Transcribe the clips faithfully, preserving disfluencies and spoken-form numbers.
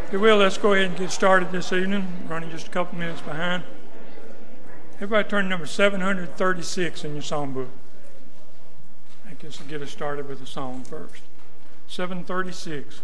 If you will, let's go ahead and get started this evening. Running just a couple minutes behind. Everybody turn to number seven hundred thirty-six in your songbook. I guess we'll get us started with the song first. seven thirty-six.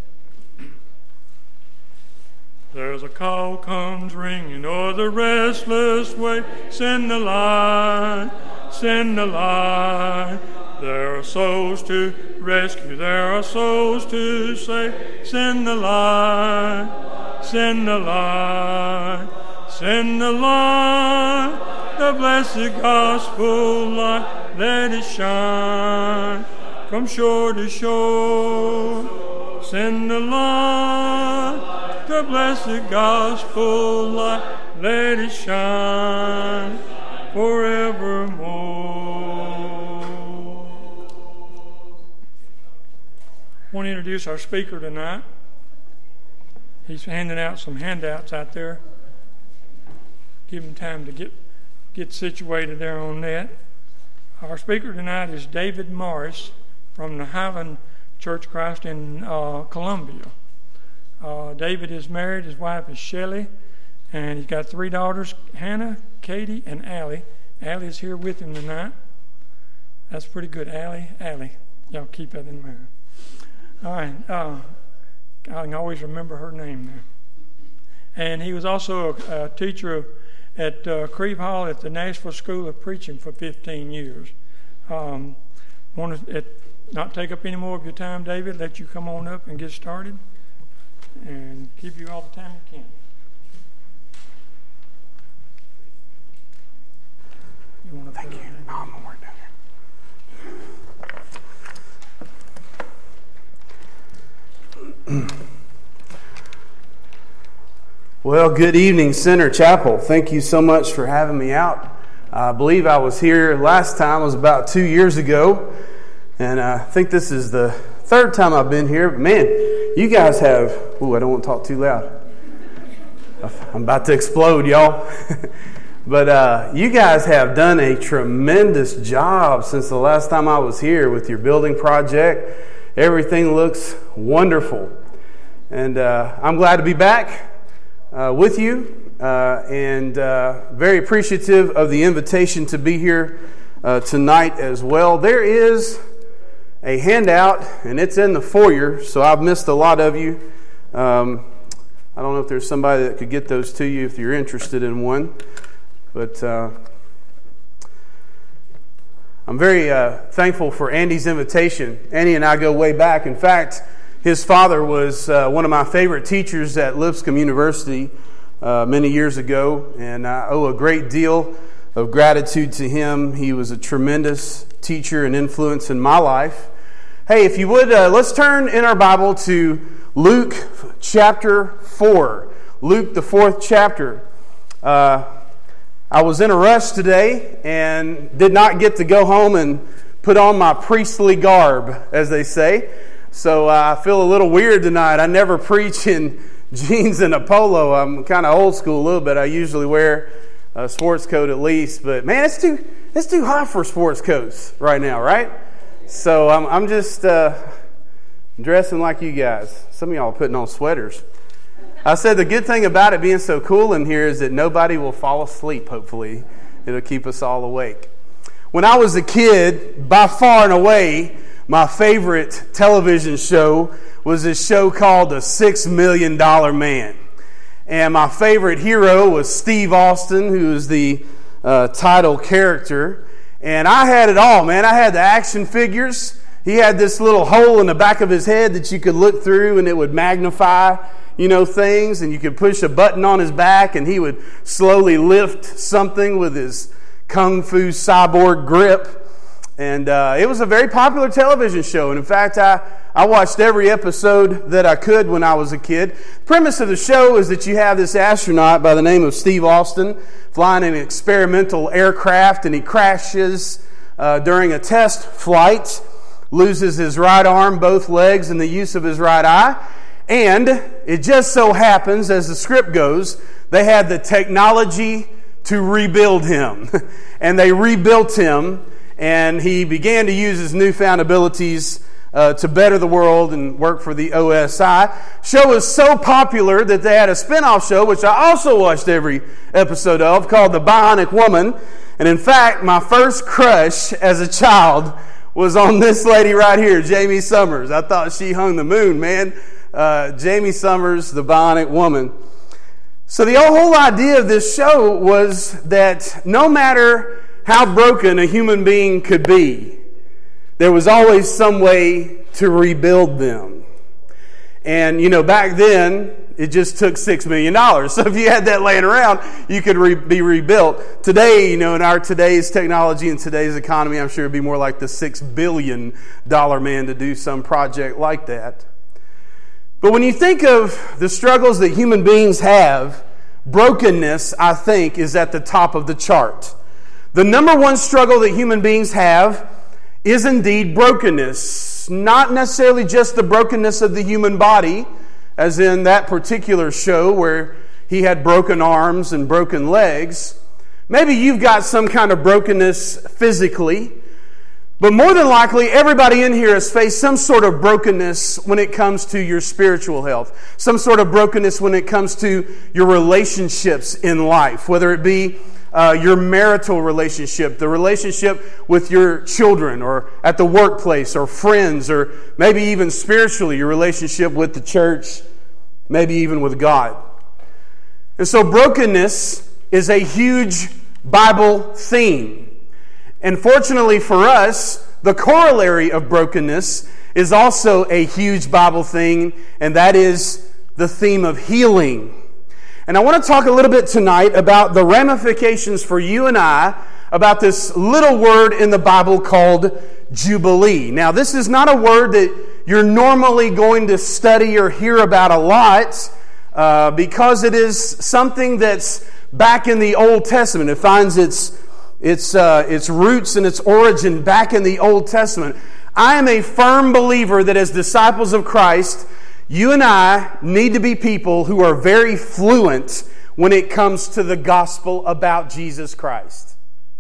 There's a call comes ringing o'er the restless way. Send the light, send the light. There are souls to rescue, there are souls to save. Send the light, send the light, send the light. The blessed gospel light, let it shine from shore to shore. Send the light, the blessed gospel light, let it shine forevermore. I want to introduce our speaker tonight. He's handing out some handouts out there. Give him time to get get situated there on that. Our speaker tonight is David Morris from the Highland Church of Christ in uh, Columbia. Uh, David is married. His wife is Shelley, and he's got three daughters, Hannah, Katie, and Allie. Allie is here with him tonight. That's pretty good, Allie. Allie, y'all keep that in mind. All right, uh, I can always remember her name there. And he was also a, a teacher of, at uh, Creve Hall at the Nashville School of Preaching for fifteen years. Um, want to not take up any more of your time, David, let you come on up and get started and give you all the time you can. You want to Thank you. No, I'm going to work down here. Well, good evening, Center Chapel. Thank you so much for having me out. I believe I was here last time, it was about two years ago, and I think this is the third time I've been here. But man, you guys have, ooh, I don't want to talk too loud. I'm about to explode, y'all. But uh, you guys have done a tremendous job since the last time I was here with your building project. Everything looks wonderful. And uh, I'm glad to be back uh, with you uh, and uh, very appreciative of the invitation to be here uh, tonight as well. There is a handout, and it's in the foyer, so I've missed a lot of you. Um, I don't know if there's somebody that could get those to you if you're interested in one. But uh, I'm very uh, thankful for Andy's invitation. Andy and I go way back. In fact, his father was uh, one of my favorite teachers at Lipscomb University uh, many years ago, and I owe a great deal of gratitude to him. He was a tremendous teacher and influence in my life. Hey, if you would, uh, let's turn in our Bible to Luke chapter four. Luke, the fourth chapter. Uh, I was in a rush today and did not get to go home and put on my priestly garb, as they say. So uh, I feel a little weird tonight. I never preach in jeans and a polo. I'm kind of old school a little bit. I usually wear a sports coat at least. But man, it's too it's too hot for sports coats right now, right? So I'm, I'm just uh, dressing like you guys. Some of y'all are putting on sweaters. I said the good thing about it being so cool in here is that nobody will fall asleep, hopefully. It'll keep us all awake. When I was a kid, by far and away, my favorite television show was this show called The Six Million Dollar Man. And my favorite hero was Steve Austin, who was the uh, title character. And I had it all, man. I had the action figures. He had this little hole in the back of his head that you could look through and it would magnify, you know, things, and you could push a button on his back and he would slowly lift something with his kung fu cyborg grip. And uh, it was a very popular television show. And in fact, I, I watched every episode that I could when I was a kid. The premise of the show is that you have this astronaut by the name of Steve Austin flying an experimental aircraft, and he crashes uh, during a test flight, loses his right arm, both legs, and the use of his right eye. And it just so happens, as the script goes, they had the technology to rebuild him. And they rebuilt him, and he began to use his newfound abilities uh, to better the world and work for the O S I. Show was so popular that they had a spinoff show, which I also watched every episode of, called The Bionic Woman. And in fact, my first crush as a child was on this lady right here, Jamie Summers. I thought she hung the moon, man. Uh, Jamie Summers, The Bionic Woman. So the whole idea of this show was that no matter how broken a human being could be, there was always some way to rebuild them. And, you know, back then, it just took six million dollars. So if you had that laying around, you could re- be rebuilt. Today, you know, in our today's technology and today's economy, I'm sure it'd be more like the six billion dollars man to do some project like that. But when you think of the struggles that human beings have, brokenness, I think, is at the top of the chart. The number one struggle that human beings have is indeed brokenness. Not necessarily just the brokenness of the human body, as in that particular show where he had broken arms and broken legs. Maybe you've got some kind of brokenness physically, but more than likely everybody in here has faced some sort of brokenness when it comes to your spiritual health, some sort of brokenness when it comes to your relationships in life, whether it be Uh, your marital relationship, the relationship with your children, or at the workplace, or friends, or maybe even spiritually, your relationship with the church, maybe even with God. And so brokenness is a huge Bible theme. And fortunately for us, the corollary of brokenness is also a huge Bible theme, and that is the theme of healing. And I want to talk a little bit tonight about the ramifications for you and I about this little word in the Bible called Jubilee. Now, this is not a word that you're normally going to study or hear about a lot uh, because it is something that's back in the Old Testament. It finds its, its, uh, its roots and its origin back in the Old Testament. I am a firm believer that as disciples of Christ, you and I need to be people who are very fluent when it comes to the gospel about Jesus Christ.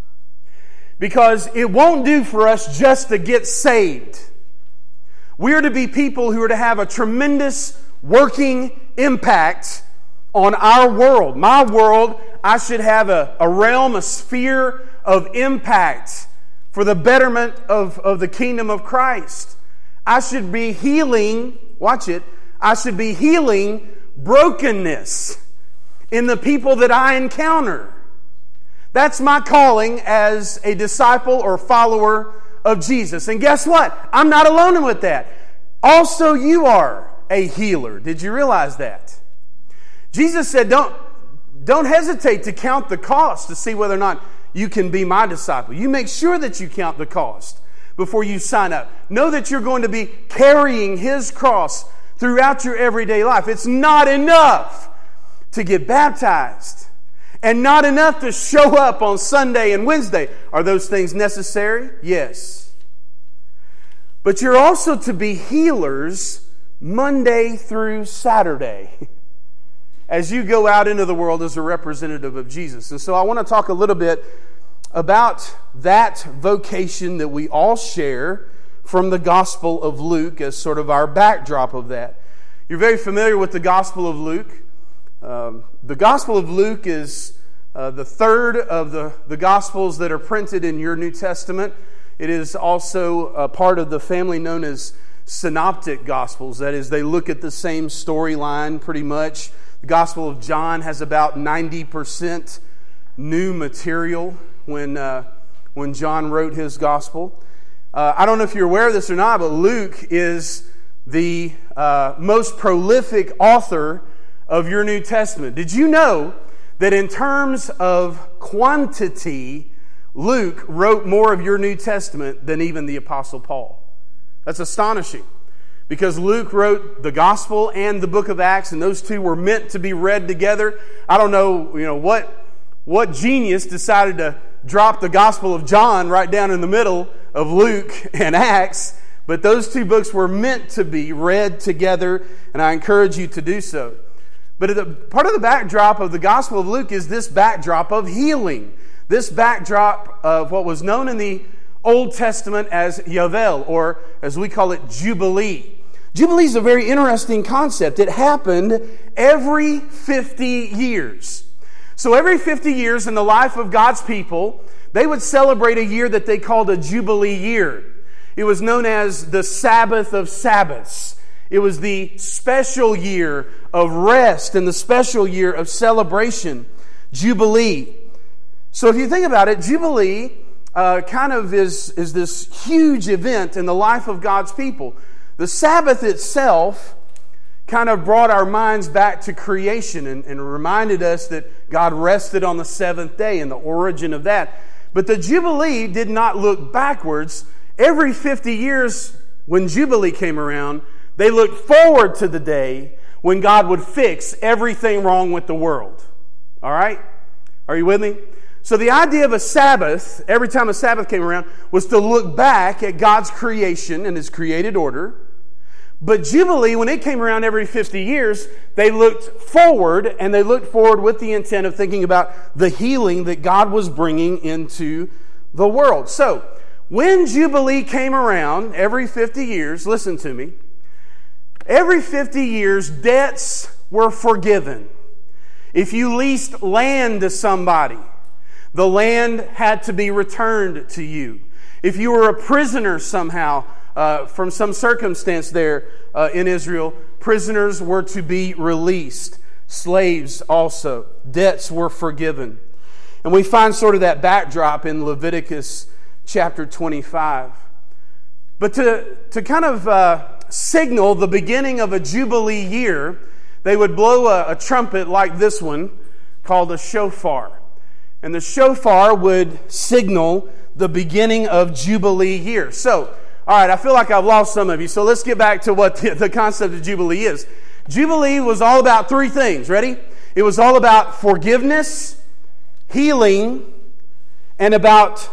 Because it won't do for us just to get saved. We are to be people who are to have a tremendous working impact on our world. My world, I should have a, a realm, a sphere of impact for the betterment of, of the kingdom of Christ. I should be healing, watch it, I should be healing brokenness in the people that I encounter. That's my calling as a disciple or follower of Jesus. And guess what? I'm not alone with that. Also, you are a healer. Did you realize that? Jesus said, don't, don't hesitate to count the cost to see whether or not you can be my disciple. You make sure that you count the cost before you sign up. Know that you're going to be carrying His cross throughout your everyday life. It's not enough to get baptized and not enough to show up on Sunday and Wednesday. Are those things necessary? Yes. But you're also to be healers Monday through Saturday as you go out into the world as a representative of Jesus. And so I want to talk a little bit about that vocation that we all share from the Gospel of Luke as sort of our backdrop of that. You're very familiar with the Gospel of Luke. Um, the Gospel of Luke is uh, the third of the, the Gospels that are printed in your New Testament. It is also a part of the family known as Synoptic Gospels. That is, they look at the same storyline pretty much. The Gospel of John has about ninety percent new material when, uh, when John wrote his Gospel. Uh, I don't know if you're aware of this or not, but Luke is the uh, most prolific author of your New Testament. Did you know that in terms of quantity, Luke wrote more of your New Testament than even the Apostle Paul? That's astonishing, because Luke wrote the Gospel and the book of Acts, and those two were meant to be read together. I don't know, you know, what, what genius decided to drop the Gospel of John right down in the middle of Luke and Acts, but those two books were meant to be read together, and I encourage you to do so. But the, part of the backdrop of the Gospel of Luke is this backdrop of healing, this backdrop of what was known in the Old Testament as Yovel, or as we call it, Jubilee. Jubilee is a very interesting concept. It happened every fifty years. So every fifty years in the life of God's people, they would celebrate a year that they called a Jubilee year. It was known as the Sabbath of Sabbaths. It was the special year of rest and the special year of celebration, Jubilee. So if you think about it, Jubilee uh, kind of is, is this huge event in the life of God's people. The Sabbath itself kind of brought our minds back to creation and, and reminded us that God rested on the seventh day and the origin of that. But the Jubilee did not look backwards. Every fifty years when Jubilee came around, they looked forward to the day when God would fix everything wrong with the world. All right? Are you with me? So the idea of a Sabbath, every time a Sabbath came around, was to look back at God's creation and His created order. But Jubilee, when it came around every fifty years, they looked forward, and they looked forward with the intent of thinking about the healing that God was bringing into the world. So, when Jubilee came around every fifty years, listen to me, every fifty years, debts were forgiven. If you leased land to somebody, the land had to be returned to you. If you were a prisoner somehow, uh, from some circumstance there uh, in Israel, prisoners were to be released. Slaves also. Debts were forgiven. And we find sort of that backdrop in Leviticus chapter twenty-five. But to, to kind of uh, signal the beginning of a Jubilee year, they would blow a, a trumpet like this one called a shofar. And the shofar would signal the beginning of Jubilee year. So, all right, I feel like I've lost some of you. So let's get back to what the, the concept of Jubilee is. Jubilee was all about three things. Ready? It was all about forgiveness, healing, and about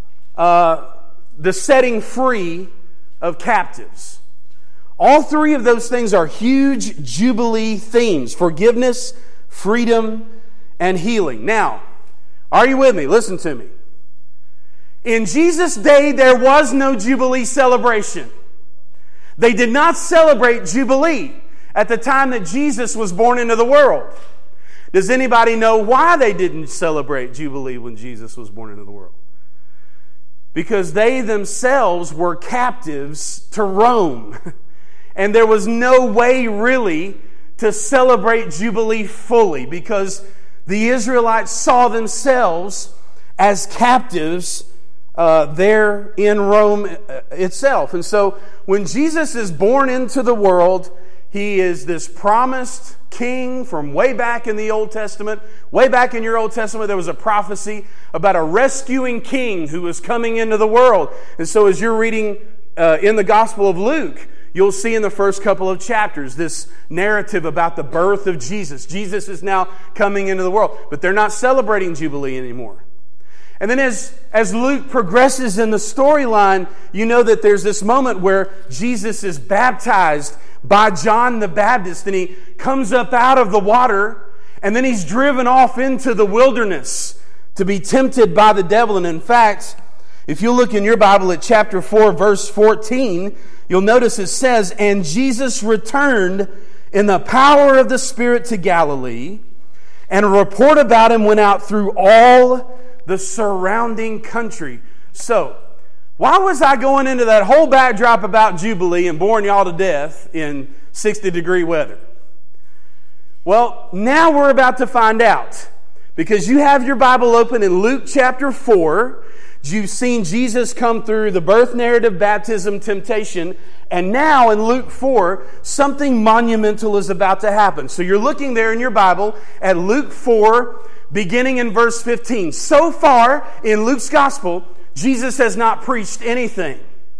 uh, the setting free of captives. All three of those things are huge Jubilee themes: forgiveness, freedom, and healing. Now, are you with me? Listen to me. In Jesus' day, there was no Jubilee celebration. They did not celebrate Jubilee at the time that Jesus was born into the world. Does anybody know why they didn't celebrate Jubilee when Jesus was born into the world? Because they themselves were captives to Rome. And there was no way really to celebrate Jubilee fully, because the Israelites saw themselves as captives uh, there in Rome itself. And so when Jesus is born into the world, He is this promised king from way back in the Old Testament. Way back in your Old Testament, there was a prophecy about a rescuing king who was coming into the world. And so as you're reading uh, in the Gospel of Luke, you'll see in the first couple of chapters this narrative about the birth of Jesus. Jesus is now coming into the world, but they're not celebrating Jubilee anymore. And then as, as Luke progresses in the storyline, you know that there's this moment where Jesus is baptized by John the Baptist, and he comes up out of the water, and then he's driven off into the wilderness to be tempted by the devil. And in fact, if you look in your Bible at chapter four, verse fourteen, you'll notice it says, "And Jesus returned in the power of the Spirit to Galilee, and a report about him went out through all the surrounding country." So, why was I going into that whole backdrop about Jubilee and boring y'all to death in sixty degree weather? Well, now we're about to find out. Because you have your Bible open in Luke chapter four. You've seen Jesus come through the birth narrative, baptism, temptation. And now in Luke four, something monumental is about to happen. So you're looking there in your Bible at Luke four, beginning in verse fifteen. So far in Luke's gospel, Jesus has not preached anything.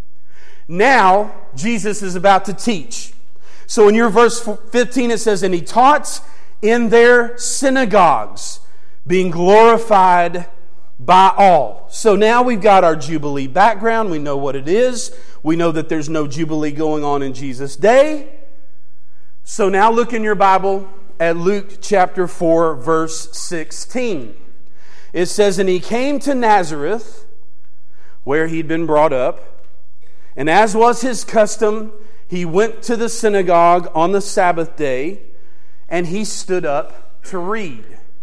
Now, Jesus is about to teach. So in your verse fifteen, it says, "And he taught in their synagogues, being glorified by all." So now we've got our Jubilee background. We know what it is. We know that there's no Jubilee going on in Jesus' day. So now look in your Bible at Luke chapter four, verse sixteen. It says, "And he came to Nazareth, where he'd been brought up. And as was his custom, he went to the synagogue on the Sabbath day, and he stood up to read.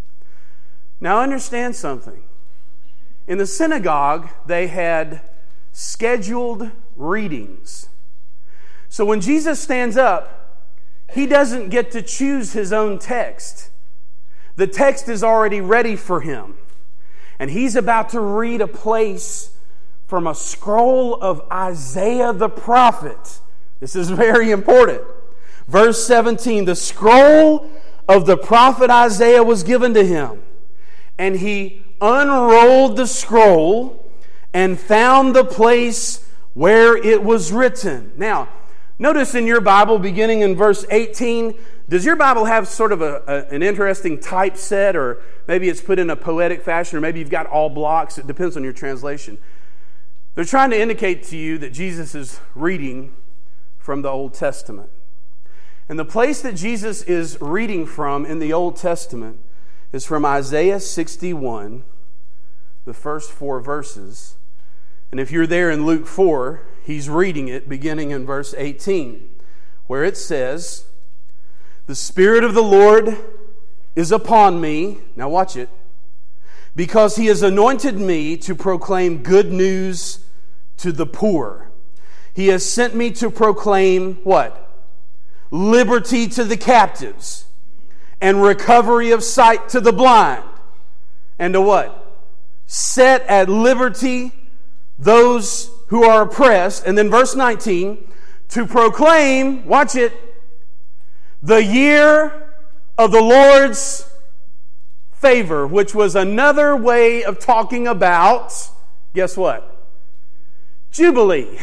Now understand something. In the synagogue, they had scheduled readings. So when Jesus stands up, he doesn't get to choose his own text. The text is already ready for him. And he's about to read a place from a scroll of Isaiah the prophet. This is very important. Verse seventeen, the scroll of the prophet Isaiah was given to him. And he unrolled the scroll and found the place where it was written. Now, notice in your Bible, beginning in verse eighteen, does your Bible have sort of a, a, an interesting typeset, or maybe it's put in a poetic fashion, or maybe you've got all blocks? It depends on your translation. They're trying to indicate to you that Jesus is reading from the Old Testament. And the place that Jesus is reading from in the Old Testament is from Isaiah sixty-one, the first four verses. And if you're there in Luke four, he's reading it beginning in verse eighteen, where it says, "The Spirit of the Lord is upon me," now watch it, "because he has anointed me to proclaim good news to the poor. He has sent me to proclaim," what? "Liberty to the captives, and recovery of sight to the blind." And to what? "Set at liberty those who are oppressed." And then verse nineteen, "to proclaim," watch it, "the year of the Lord's favor," which was another way of talking about, guess what? Jubilee.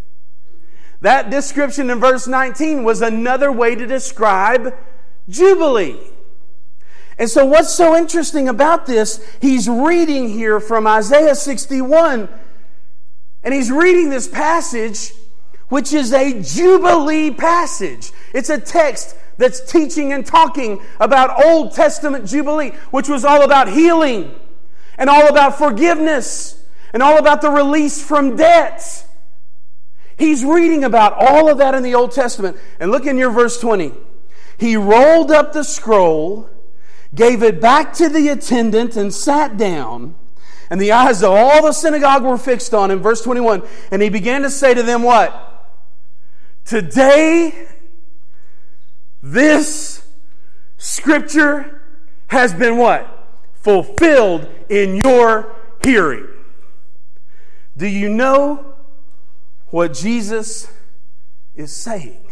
That description in verse nineteen was another way to describe Jubilee. And so what's so interesting about this, he's reading here from Isaiah sixty-one, and he's reading this passage, which is a Jubilee passage. It's a text that's teaching and talking about Old Testament Jubilee, which was all about healing, and all about forgiveness, and all about the release from debt. He's reading about all of that in the Old Testament. And look in your verse twenty. "He rolled up the scroll, gave it back to the attendant, and sat down. And the eyes of all the synagogue were fixed on him." Verse twenty-one. "And he began to say to them," what? "Today, this scripture has been" what? "Fulfilled in your hearing." Do you know what Jesus is saying?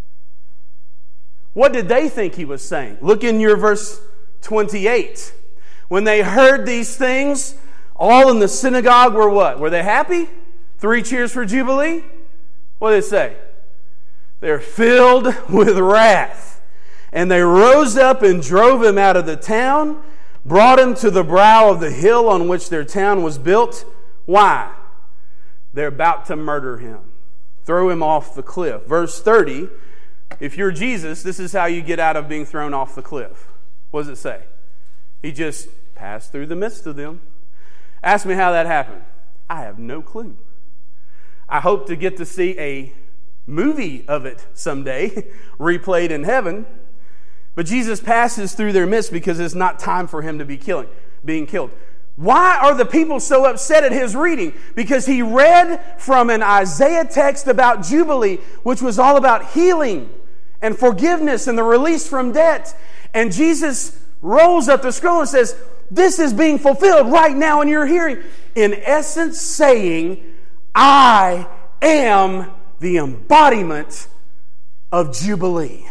What did they think he was saying? Look in your verse twenty-eight. "When they heard these things, all in the synagogue were" what? Were they happy? Three cheers for Jubilee? What did it say? "They're filled with wrath. And they rose up and drove him out of the town, brought him to the brow of the hill on which their town was built." Why? They're about to murder him. Throw him off the cliff. Verse thirty, if you're Jesus, this is how you get out of being thrown off the cliff. What does it say? He just passed through the midst of them. Ask me how that happened. I have no clue. I hope to get to see a movie of it someday, replayed in heaven. But Jesus passes through their midst because it's not time for him to be killing, being killed. Why are the people so upset at his reading? Because he read from an Isaiah text about Jubilee, which was all about healing and forgiveness and the release from debt. And Jesus rolls up the scroll and says, "This is being fulfilled right now in your hearing." In essence saying, I am the embodiment of Jubilee.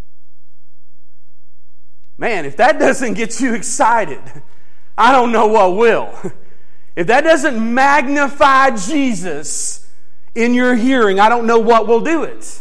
Man, if that doesn't get you excited, I don't know what will. If that doesn't magnify Jesus in your hearing, I don't know what will do it.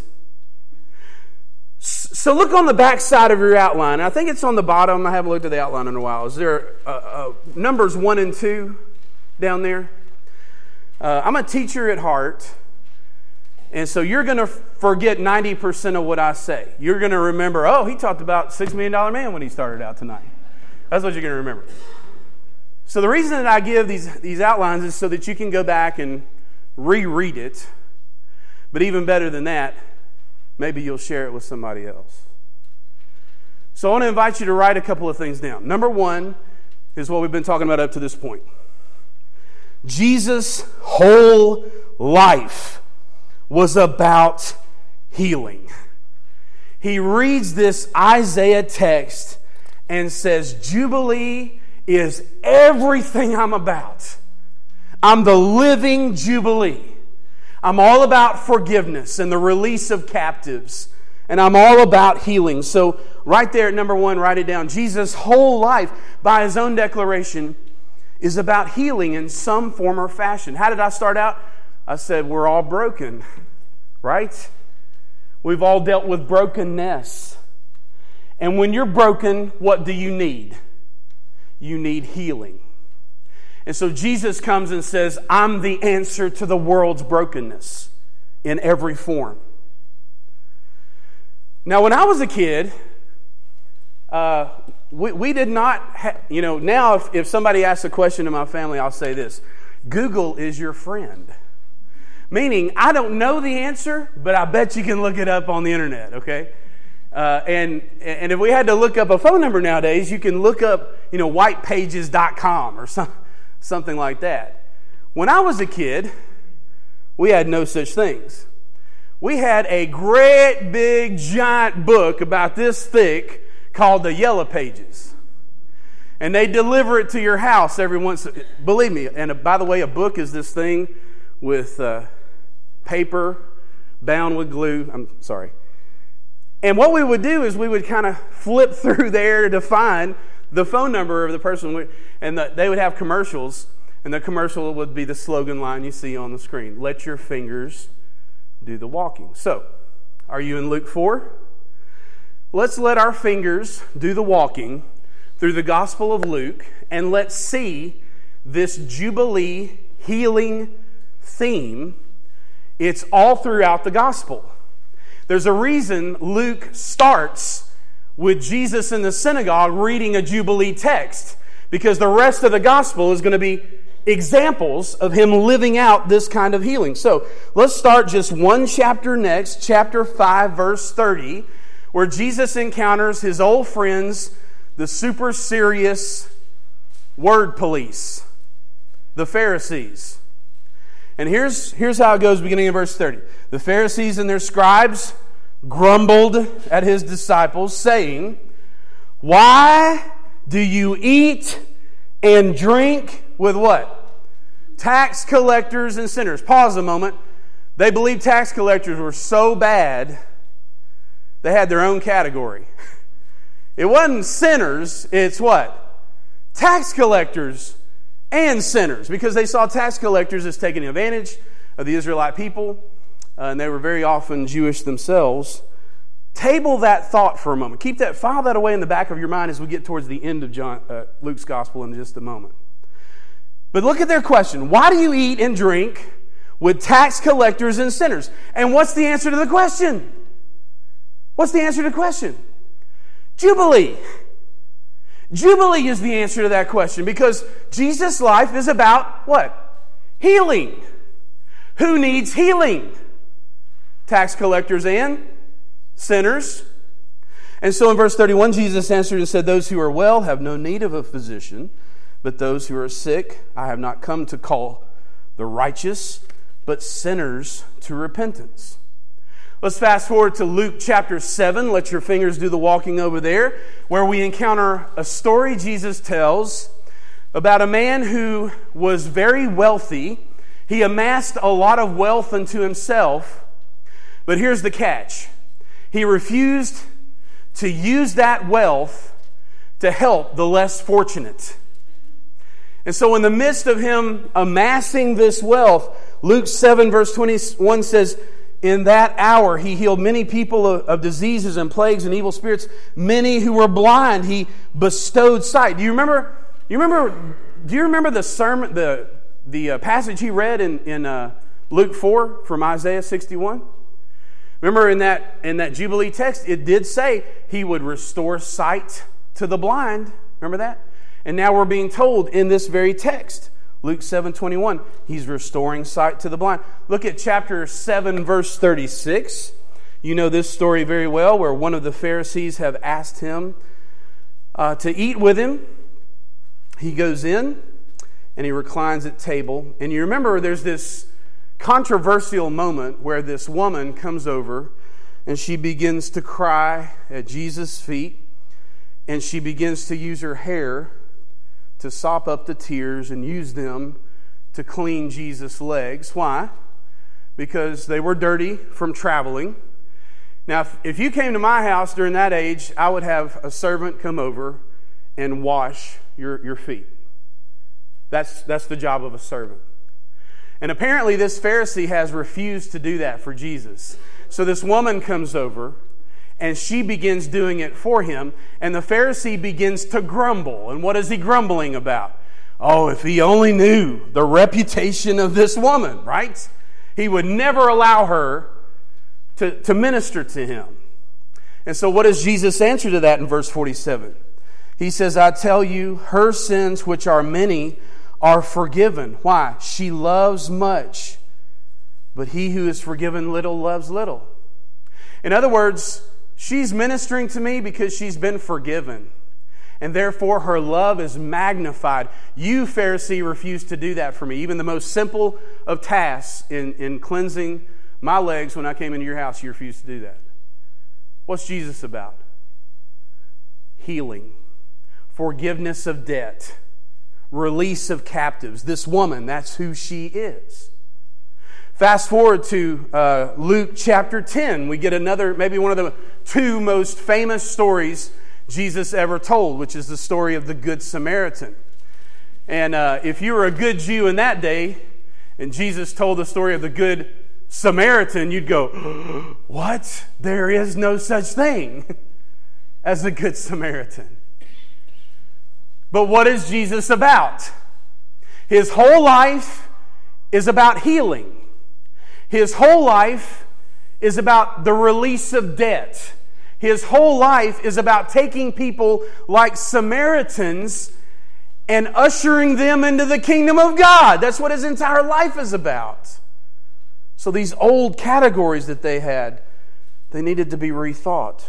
So look on the back side of your outline. I think it's on the bottom. I haven't looked at the outline in a while. Is there uh, uh, numbers one and two down there? Uh, I'm a teacher at heart. And so you're going to forget ninety percent of what I say. You're going to remember, oh, he talked about six million dollars Man when he started out tonight. That's what you're going to remember. So the reason that I give these, these outlines is so that you can go back and reread it. But even better than that, maybe you'll share it with somebody else. So I want to invite you to write a couple of things down. Number one is what we've been talking about up to this point. Jesus' whole life was about healing. He reads this Isaiah text and says, Jubilee is everything I'm about. I'm the living Jubilee. I'm all about forgiveness and the release of captives. And I'm all about healing. So right there at number one, write it down. Jesus' whole life, by his own declaration, is about healing in some form or fashion. How did I start out? I said, we're all broken, right? We've all dealt with brokenness. And when you're broken, what do you need? You need healing. And so Jesus comes and says, I'm the answer to the world's brokenness in every form. Now, when I was a kid, uh, we, we did not, ha- you know, now if, if somebody asks a question in my family, I'll say this: Google is your friend. Meaning, I don't know the answer, but I bet you can look it up on the internet, okay? Uh, and and if we had to look up a phone number nowadays, you can look up, you know, white pages dot com or some, something like that. When I was a kid, we had no such things. We had a great big giant book about this thick called the Yellow Pages. And they deliver it to your house every once. Believe me, and by the way, a book is this thing with uh, paper bound with glue. I'm sorry. And what we would do is we would kind of flip through there to find the phone number of the person. And the, they would have commercials. And the commercial would be the slogan line you see on the screen. Let your fingers do the walking. So, are you in Luke four? Let's let our fingers do the walking through the Gospel of Luke, and let's see this Jubilee healing theme. It's all throughout the Gospel. There's a reason Luke starts with Jesus in the synagogue reading a Jubilee text, because the rest of the Gospel is going to be examples of him living out this kind of healing. So let's start just one chapter next, chapter five, verse thirty, where Jesus encounters his old friends, the super serious word police, the Pharisees. And here's, here's how it goes beginning in verse thirty. The Pharisees and their scribes grumbled at his disciples, saying, "Why do you eat and drink with what? Tax collectors and sinners." Pause a moment. They believed tax collectors were so bad, they had their own category. It wasn't sinners, it's what? Tax collectors and sinners, because they saw tax collectors as taking advantage of the Israelite people, uh, and they were very often Jewish themselves. Table that thought for a moment. Keep that, file that away in the back of your mind as we get towards the end of John, uh, Luke's Gospel in just a moment. But look at their question. Why do you eat and drink with tax collectors and sinners? And what's the answer to the question? What's the answer to the question? Jubilee. Jubilee is the answer to that question, because Jesus' life is about what? Healing. Who needs healing? Tax collectors and sinners. And so in verse thirty-one, Jesus answered and said, "Those who are well have no need of a physician, but those who are sick, I have not come to call the righteous, but sinners to repentance." Let's fast forward to Luke chapter seven. Let your fingers do the walking over there, where we encounter a story Jesus tells about a man who was very wealthy. He amassed a lot of wealth unto himself, but here's the catch. He refused to use that wealth to help the less fortunate. And so in the midst of him amassing this wealth, Luke seven verse twenty-one says, "In that hour he healed many people of, of diseases and plagues and evil spirits, many who were blind he bestowed sight." Do you remember? You remember? Do you remember the sermon, the the uh, passage he read in in uh, Luke four from Isaiah sixty-one? Remember in that in that Jubilee text, it did say he would restore sight to the blind. Remember that? And now we're being told in this very text, Luke seven twenty-one, he's restoring sight to the blind. Look at chapter seven, verse thirty-six. You know this story very well, where one of the Pharisees have asked him uh, to eat with him. He goes in and he reclines at table. And you remember there's this controversial moment where this woman comes over and she begins to cry at Jesus' feet, and she begins to use her hair to sop up the tears and use them to clean Jesus' legs. Why? Because they were dirty from traveling. Now, if, if you came to my house during that age, I would have a servant come over and wash your, your feet. That's, that's the job of a servant. And apparently this Pharisee has refused to do that for Jesus. So this woman comes over and she begins doing it for him, and the Pharisee begins to grumble. And what is he grumbling about? Oh, if he only knew the reputation of this woman, right? He would never allow her to, to minister to him. And so what does Jesus answer to that in verse forty-seven? He says, I tell you, her sins, which are many, are forgiven. Why? She loves much, but he who is forgiven little loves little. In other words, she's ministering to me because she's been forgiven, and therefore her love is magnified. You, Pharisee, refuse to do that for me. Even the most simple of tasks in, in cleansing my legs when I came into your house, you refuse to do that. What's Jesus about? Healing, forgiveness of debt, release of captives. This woman, that's who she is. Fast forward to uh, Luke chapter ten. We get another, maybe one of the two most famous stories Jesus ever told, which is the story of the Good Samaritan. And uh, if you were a good Jew in that day, and Jesus told the story of the Good Samaritan, you'd go, what? There is no such thing as the Good Samaritan. But what is Jesus about? His whole life is about healing. His whole life is about the release of debt. His whole life is about taking people like Samaritans and ushering them into the kingdom of God. That's what his entire life is about. So these old categories that they had, they needed to be rethought.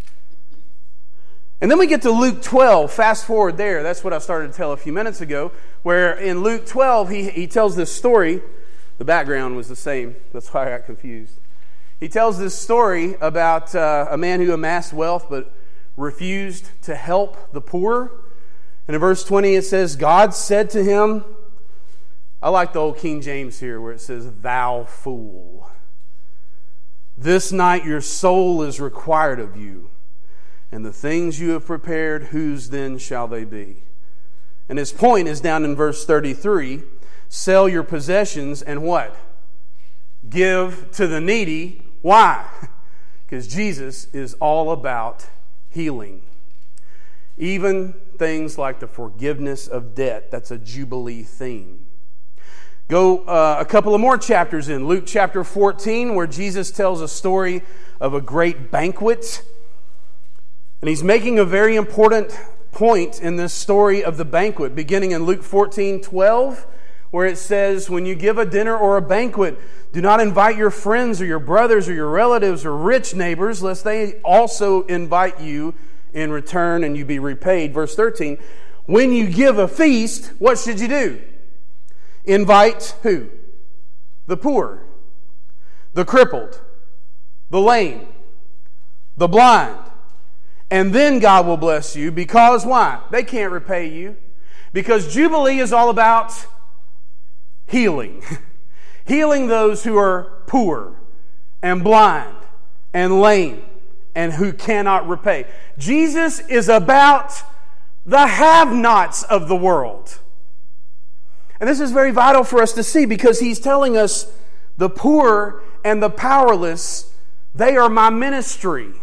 And then we get to Luke twelve. Fast forward there. That's what I started to tell a few minutes ago, where in Luke twelve, he, he tells this story. The background was the same. That's why I got confused. He tells this story about uh, a man who amassed wealth but refused to help the poor. And in verse twenty it says, God said to him, I like the old King James here where it says, thou fool, this night your soul is required of you, and the things you have prepared, whose then shall they be? And his point is down in verse thirty-three, sell your possessions and what? Give to the needy. Why? Because Jesus is all about healing. Even things like the forgiveness of debt. That's a Jubilee theme. Go uh, a couple of more chapters in. Luke chapter fourteen, where Jesus tells a story of a great banquet. And he's making a very important point in this story of the banquet, beginning in Luke fourteen twelve, where it says, when you give a dinner or a banquet, do not invite your friends or your brothers or your relatives or rich neighbors, lest they also invite you in return and you be repaid. Verse thirteen, when you give a feast, what should you do? Invite who? The poor, the crippled, the lame, the blind. And then God will bless you because why? They can't repay you. Because Jubilee is all about healing. Healing those who are poor and blind and lame and who cannot repay. Jesus is about the have-nots of the world. And this is very vital for us to see because he's telling us the poor and the powerless, they are my ministry.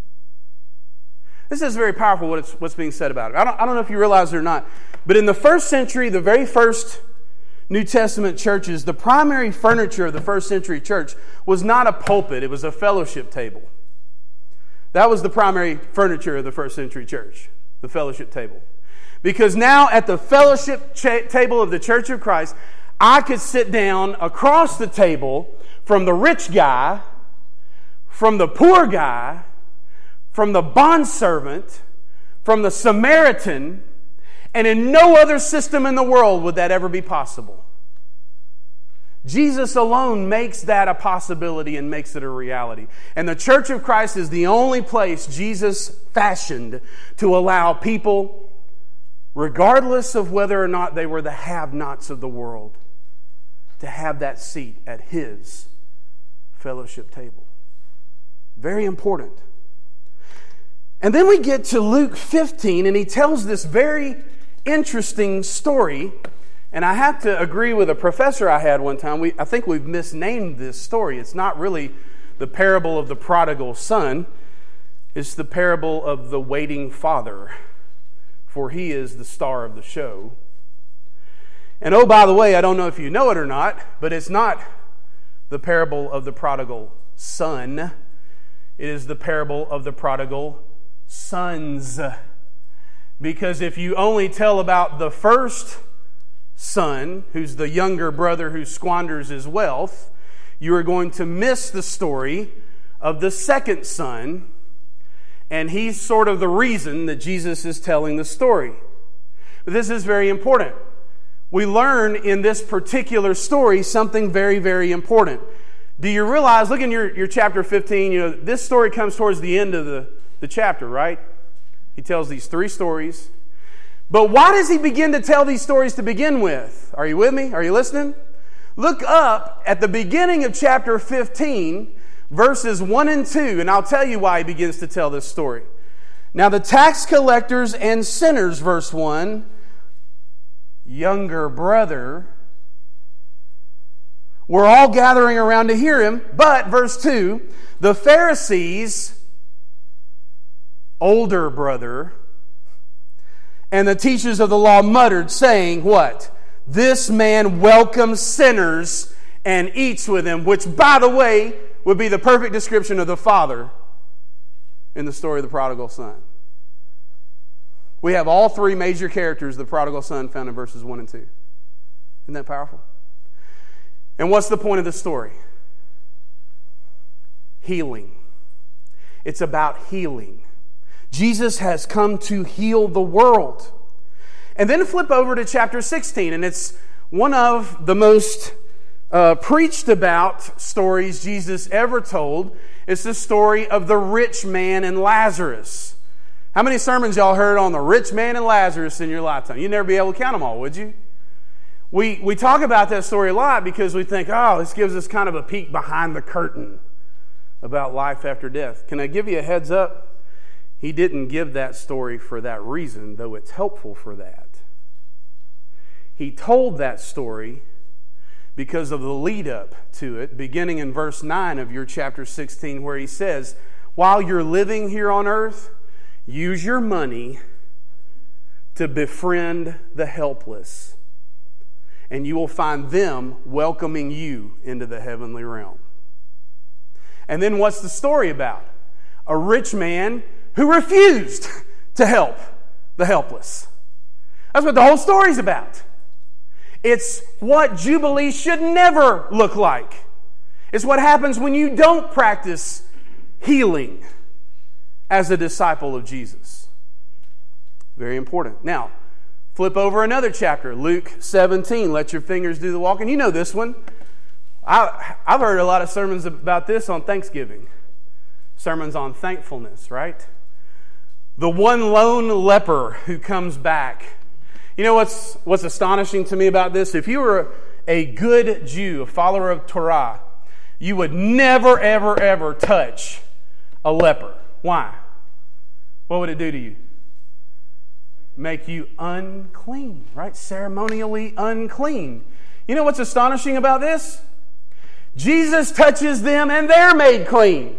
This is very powerful what it's, what's being said about it. I don't, I don't know if you realize it or not, but in the first century, the very first New Testament churches, the primary furniture of the first century church was not a pulpit, it was a fellowship table. That was the primary furniture of the first century church, the fellowship table. Because now at the fellowship cha- table of the Church of Christ, I could sit down across the table from the rich guy, from the poor guy, from the bondservant, from the Samaritan, and in no other system in the world would that ever be possible. Jesus alone makes that a possibility and makes it a reality. And the Church of Christ is the only place Jesus fashioned to allow people, regardless of whether or not they were the have-nots of the world, to have that seat at His fellowship table. Very important. And then we get to Luke fifteen, and he tells this very interesting story. And I have to agree with a professor I had one time. We, I think we've misnamed this story. It's not really the parable of the prodigal son. It's the parable of the waiting father, for he is the star of the show. And oh, by the way, I don't know if you know it or not, but it's not the parable of the prodigal son. It is the parable of the prodigal sons. Because if you only tell about the first son, who's the younger brother who squanders his wealth, you are going to miss the story of the second son, and he's sort of the reason that Jesus is telling the story. But this is very important. We learn in this particular story something very, very important. Do you realize, look in your, your chapter fifteen, you know, this story comes towards the end of the, the chapter, right? He tells these three stories. But why does he begin to tell these stories to begin with? Are you with me? Are you listening? Look up at the beginning of chapter fifteen, verses one and two, and I'll tell you why he begins to tell this story. Now the tax collectors and sinners, verse one, younger brother, were all gathering around to hear him. But, verse two, the Pharisees, older brother, and the teachers of the law muttered, saying, what? This man welcomes sinners and eats with them, which, by the way, would be the perfect description of the father in the story of the prodigal son. We have all three major characters of the prodigal son found in verses one and two. Isn't that powerful? And what's the point of the story? Healing. It's about healing. Jesus has come to heal the world. And then flip over to chapter sixteen, and it's one of the most uh, preached about stories Jesus ever told. It's the story of the rich man and Lazarus. How many sermons y'all heard on the rich man and Lazarus in your lifetime? You'd never be able to count them all, would you? We we talk about that story a lot because we think, oh, this gives us kind of a peek behind the curtain about life after death. Can I give you a heads up? He didn't give that story for that reason, though it's helpful for that. He told that story because of the lead up to it, beginning in verse nine of your chapter sixteen, where he says, while you're living here on earth, use your money to befriend the helpless, and you will find them welcoming you into the heavenly realm. And then what's the story about? A rich man who refused to help the helpless. That's what the whole story's about. It's what Jubilee should never look like. It's what happens when you don't practice healing as a disciple of Jesus. Very important. Now, flip over another chapter, Luke seventeen. Let your fingers do the walking. You know this one. I, I've heard a lot of sermons about this on Thanksgiving. Sermons on thankfulness, right? The one lone leper who comes back. You know what's what's astonishing to me about this? If you were a good Jew, a follower of Torah, you would never, ever, ever touch a leper. Why? What would it do to you? Make you unclean, right? Ceremonially unclean. You know what's astonishing about this? Jesus touches them and they're made clean.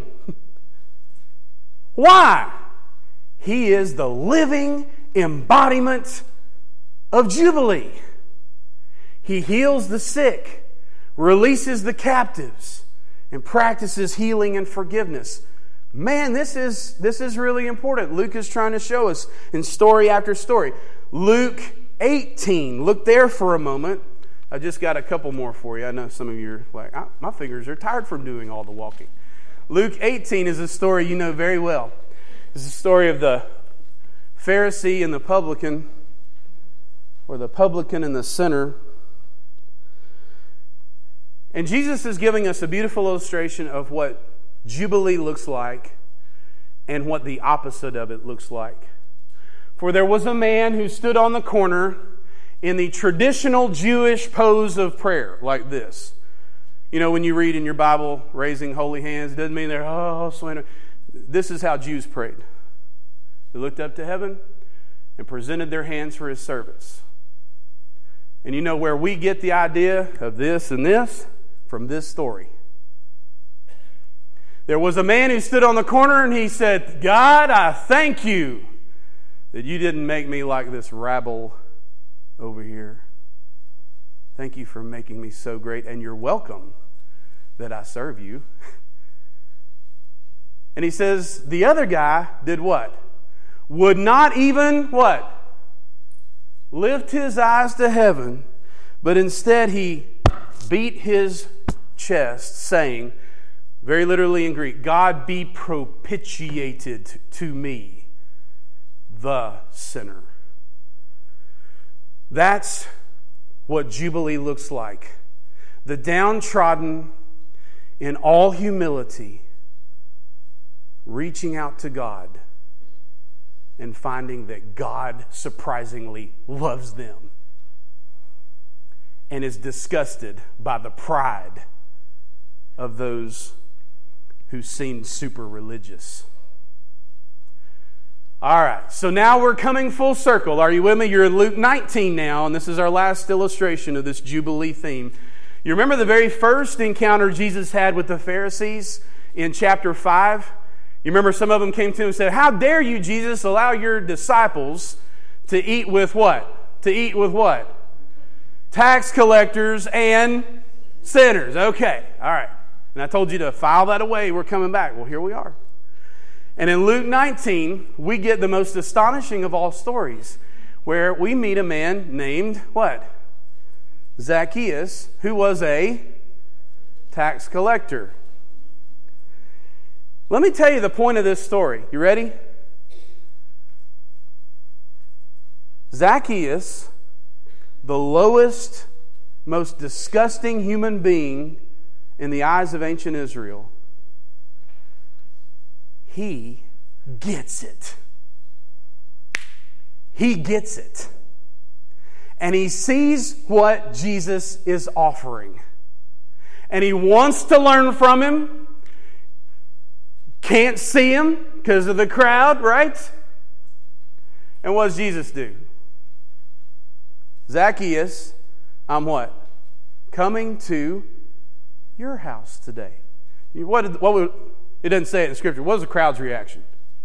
Why? He is the living embodiment of Jubilee. He heals the sick, releases the captives, and practices healing and forgiveness. Man, this is this is really important. Luke is trying to show us in story after story. Luke eighteen. Look there for a moment. I just got a couple more for you. I know some of you are like, ah, my fingers are tired from doing all the walking. Luke eighteen is a story you know very well. It's the story of the Pharisee and the publican, or the publican and the sinner. And Jesus is giving us a beautiful illustration of what Jubilee looks like and what the opposite of it looks like. For there was a man who stood on the corner in the traditional Jewish pose of prayer, like this. You know, when you read in your Bible, raising holy hands, it doesn't mean they're, oh, surrender. This is how Jews prayed. They looked up to heaven and presented their hands for His service. And you know where we get the idea of this and this? From this story. There was a man who stood on the corner and he said, God, I thank you that you didn't make me like this rabble over here. Thank you for making me so great, and you're welcome that I serve you. And he says, the other guy did what? Would not even, what? Lift his eyes to heaven, but instead he beat his chest, saying, very literally in Greek, God be propitiated to me, the sinner. That's what Jubilee looks like. The downtrodden, in all humility, reaching out to God and finding that God surprisingly loves them and is disgusted by the pride of those who seemed super religious. All right, so now we're coming full circle. Are you with me? You're in Luke nineteen now, and this is our last illustration of this Jubilee theme. You remember the very first encounter Jesus had with the Pharisees in chapter five? You remember some of them came to him and said, how dare you, Jesus, allow your disciples to eat with what? To eat with what? Tax collectors and sinners. Okay, all right. And I told you to file that away. We're coming back. Well, here we are. And in Luke nineteen, we get the most astonishing of all stories, where we meet a man named what? Zacchaeus, who was a tax collector. Let me tell you the point of this story. You ready? Zacchaeus, the lowest, most disgusting human being in the eyes of ancient Israel, he gets it. He gets it. And he sees what Jesus is offering. And he wants to learn from him. Can't see him because of the crowd, right? And what does Jesus do? Zacchaeus, I'm what? Coming to your house today. What, did, what would... It doesn't say it in Scripture. What was the crowd's reaction?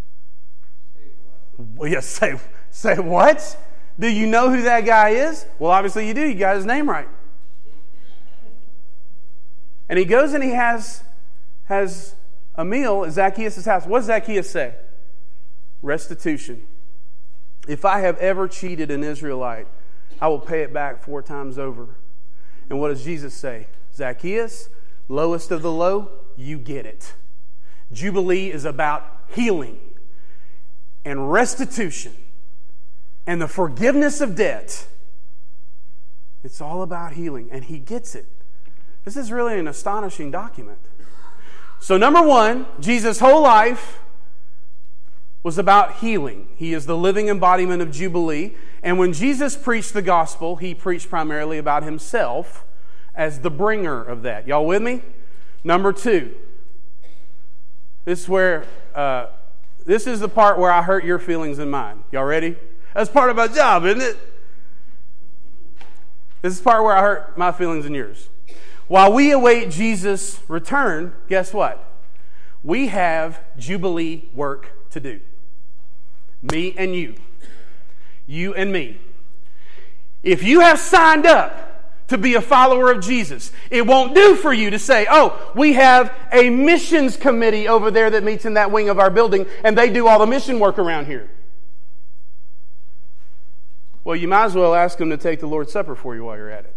Well, yes, say, say what? Do you know who that guy is? Well, obviously you do. You got his name right. And he goes and he has, has a meal at Zacchaeus' house. What does Zacchaeus say? Restitution. If I have ever cheated an Israelite, I will pay it back four times over. And what does Jesus say? Zacchaeus, lowest of the low, you get it. Jubilee is about healing and restitution and the forgiveness of debt. It's all about healing, and he gets it. This is really an astonishing document. So number one, Jesus' whole life was about healing. He is the living embodiment of Jubilee. And when Jesus preached the gospel, he preached primarily about himself as the bringer of that. Y'all with me? Number two, this is where, uh, this is the part where I hurt your feelings and mine. Y'all ready? That's part of my job, isn't it? This is the part where I hurt my feelings and yours. While we await Jesus' return, guess what? We have Jubilee work to do. Me and you. You and me. If you have signed up to be a follower of Jesus, it won't do for you to say, oh, we have a missions committee over there that meets in that wing of our building, and they do all the mission work around here. Well, you might as well ask them to take the Lord's Supper for you while you're at it.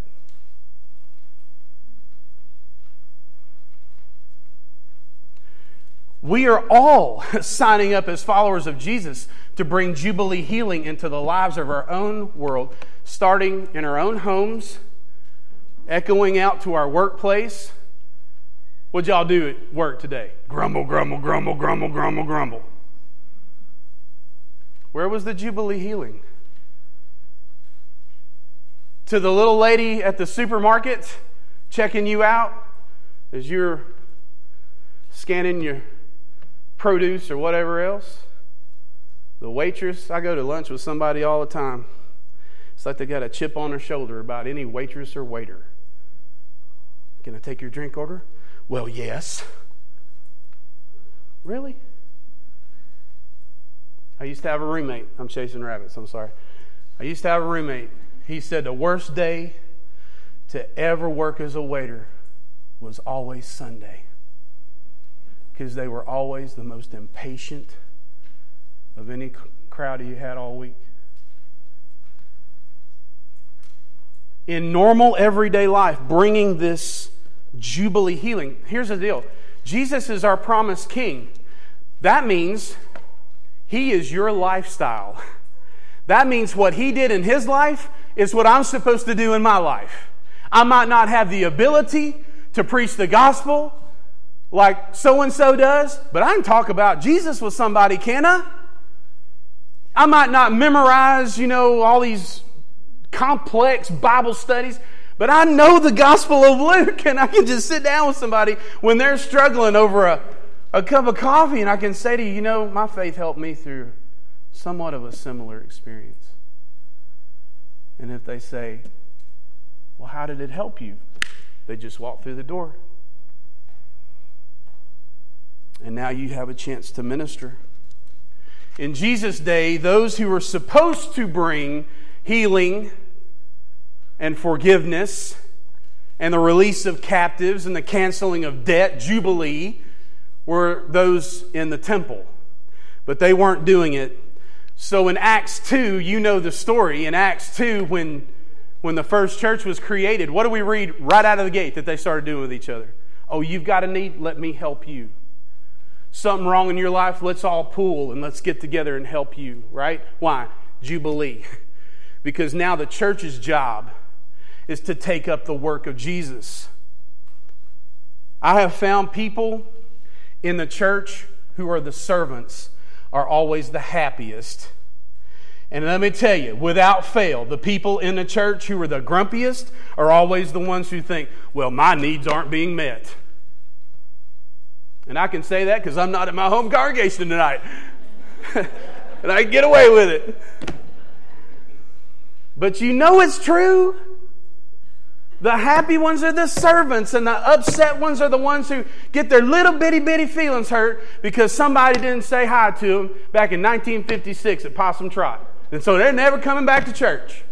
We are all signing up as followers of Jesus to bring Jubilee healing into the lives of our own world, starting in our own homes, echoing out to our workplace. What'd y'all do at work today? Grumble, grumble, grumble, grumble, grumble, grumble. Where was the Jubilee healing? To the little lady at the supermarket checking you out as you're scanning your produce or whatever else. The waitress, I go to lunch with somebody all the time. It's like they got a chip on their shoulder about any waitress or waiter. Can I take your drink order? Well, yes. Really? I used to have a roommate. I'm chasing rabbits, I'm sorry. I used to have a roommate. He said the worst day to ever work as a waiter was always Sunday, because they were always the most impatient of any crowd you had all week. In normal everyday life, bringing this Jubilee healing. Here's the deal. Jesus is our promised King. That means He is your lifestyle. That means what He did in His life is what I'm supposed to do in my life. I might not have the ability to preach the gospel like so-and-so does, but I can talk about Jesus with somebody, can I? I might not memorize, you know, all these complex Bible studies, but I know the Gospel of Luke, and I can just sit down with somebody when they're struggling over a, a cup of coffee, and I can say to you, you know, my faith helped me through somewhat of a similar experience. And if they say, well, how did it help you? They just walk through the door. And now you have a chance to minister. In Jesus' day, those who were supposed to bring healing and forgiveness and the release of captives and the canceling of debt, Jubilee, were those in the temple. But they weren't doing it. So in Acts two, you know the story. In Acts two, when, when the first church was created, what do we read right out of the gate that they started doing with each other? Oh, you've got a need? Let me help you. Something wrong in your life? Let's all pool and let's get together and help you, right? Why? Jubilee. Because now the church's job is to take up the work of Jesus. I have found people in the church who are the servants are always the happiest. And let me tell you, without fail, the people in the church who are the grumpiest are always the ones who think, well, my needs aren't being met. And I can say that because I'm not at my home congregation tonight. And I can get away with it. But you know it's true. The happy ones are the servants, and the upset ones are the ones who get their little bitty bitty feelings hurt because somebody didn't say hi to them back in nineteen fifty-six at Possum Trot. And so they're never coming back to church.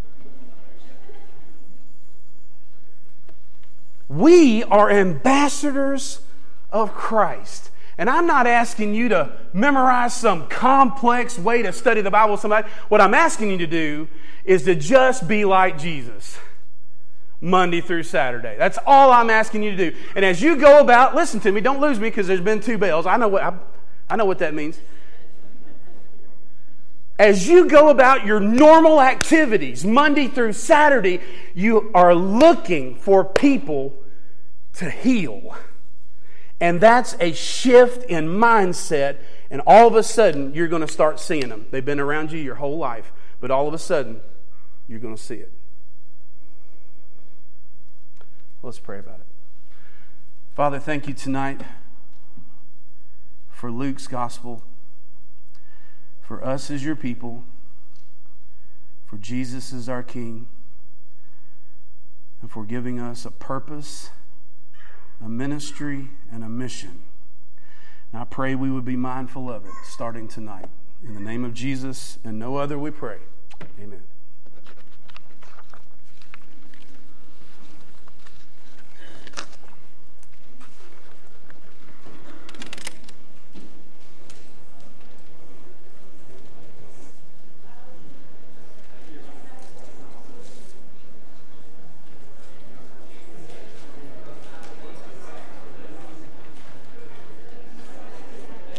We are ambassadors of Christ. And I'm not asking you to memorize some complex way to study the Bible with somebody. What I'm asking you to do is to just be like Jesus. Monday through Saturday. That's all I'm asking you to do. And as you go about, listen to me, don't lose me because there's been two bells. I know what I, I know what that means. As you go about your normal activities, Monday through Saturday, you are looking for people to heal. And that's a shift in mindset, and all of a sudden, you're going to start seeing them. They've been around you your whole life, but all of a sudden, you're going to see it. Let's pray about it. Father, thank you tonight for Luke's gospel, for us as your people, for Jesus as our King, and for giving us a purpose, a ministry, and a mission. And I pray we would be mindful of it starting tonight. In the name of Jesus and no other we pray. Amen.